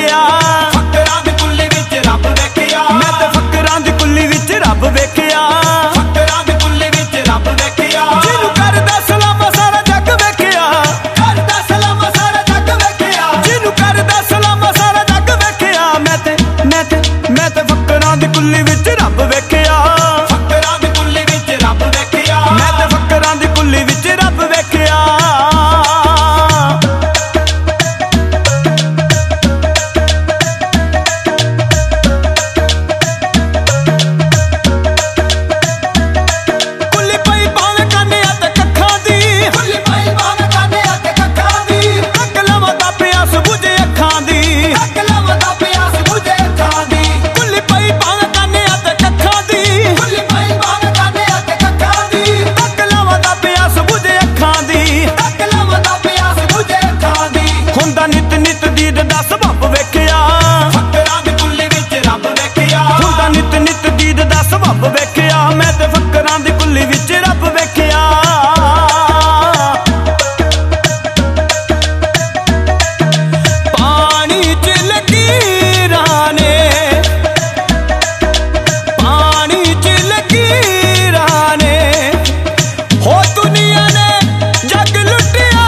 वेखिया, फकरां दी कुल्ली विच रब वेखिया, मैं ते फकरां दी कुल्ली विच रब वेखिया, फकरां दी कुल्ली विच रब वेखिया, जिन्नू करदा सलामा सारा जग वेखिया, करदा सलामा सारा जग वेखिया, जिन्नू करदा सलामा सारा जग वेखिया, मैं ते फकरां दी कुल्ली विच रब वेखिया, फकरां दी कुल्ली विच रब वेखिया, मैं ते फकरां दी कुल्ली विच रब वेखिया। कुल्ली पई भावें कान्हियां ते कक्खां दी, कुल्ली पई भावें कान्हियां ते कक्खां दी, तक लवदा प्यास बुझे अखां दी, तक लवदा प्यास बुझे अखां दी, कुल्ली पई भावें कान्हियां ते कक्खां दी, कुल्ली पई भावें कान्हियां ते कक्खां दी, तक लवदा प्यास बुझे अखां दी, तक लवदा प्यास बुझे अखां दी, हुंदा नित नित दीद दा सबब वेखिया, फकरां दी कुल्ली विच रब वेखिया, हुंदा नित नित दीद दा सबब वेखिया, मैं ते फकरां दी कुल्ली विच रब वेखिया। पानी च लकीरां ने, पानी च लकीरां ने, हो दुनिया ने जग लुटिया,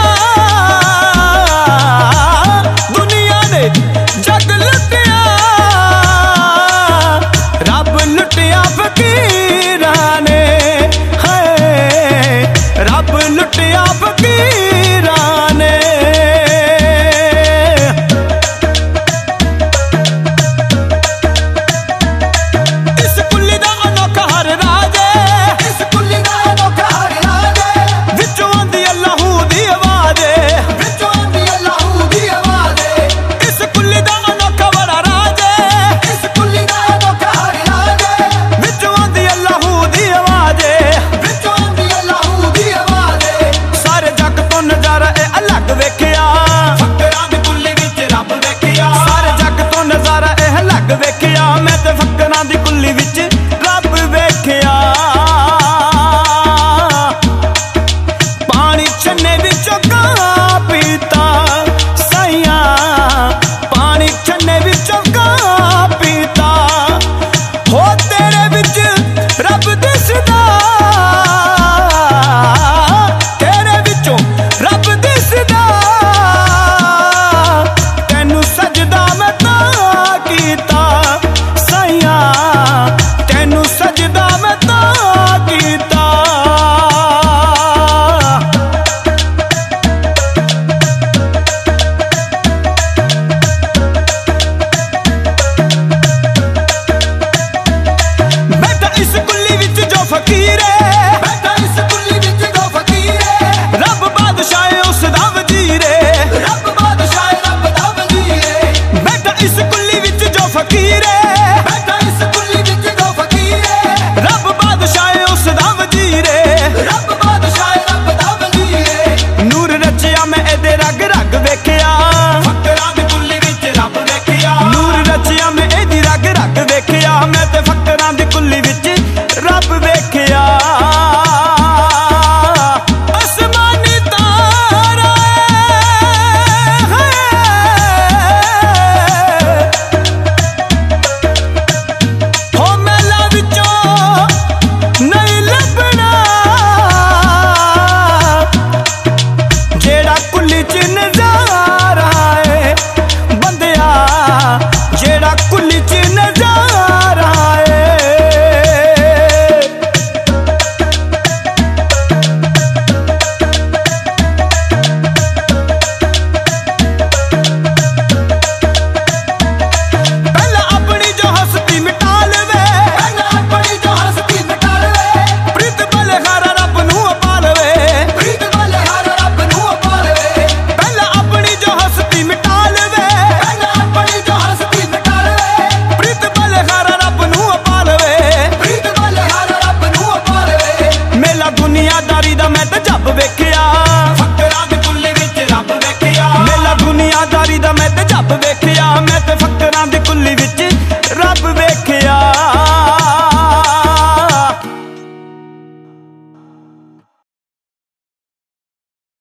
दुनिया ने जग लुटिया, रब लुटिया फकीरां ने, हाय रब लुटिया फकीरां ने। इस कुल्ली दा अनोखा हर राज ऐ, इस कुल्ली दा अनोखा हर राज ऐ, विचों आंदी अल्लाहू दी आवाज़ ऐ, विचों आंदी अल्लाहू दी आवाज़ ऐ, इस कुल्ली दा अनोखा बड़ा राज ऐ, इस कुल्ली दा अनोखा हर राज ऐ, विचों आंदी अल्लाहू दी आवाज़ ऐ, विचों आंदी अल्लाहू दी आवाज़ ऐ, सारे जग तो नजारा ए अलग वेखिया, फकरां दी कुल्ली विच रब वेखिया, सारे जग तो नजारा ए अलग वेखिया, मैं ते फकरां दी कुल्ली विच रब वेखिया। पानी छन्ने विचों गां पीता साइयां, पानी छन्ने विचों गां पीता, हो तेरे विच रब दिसदा, तेरे विचों रब दिसदा, तैनू सजदा मैं तां कीता साइयां, तैनू सजदा मैं तां कीता। बैठा इस कुल्ली विच जो फकीर है, बैठा इस कुल्ली विच जो फकीर है, रब बादशाह उस दा वजीर है, रब बादशाह रब दा वजीर है, बैठा इस कुल्ली विच जो फकीर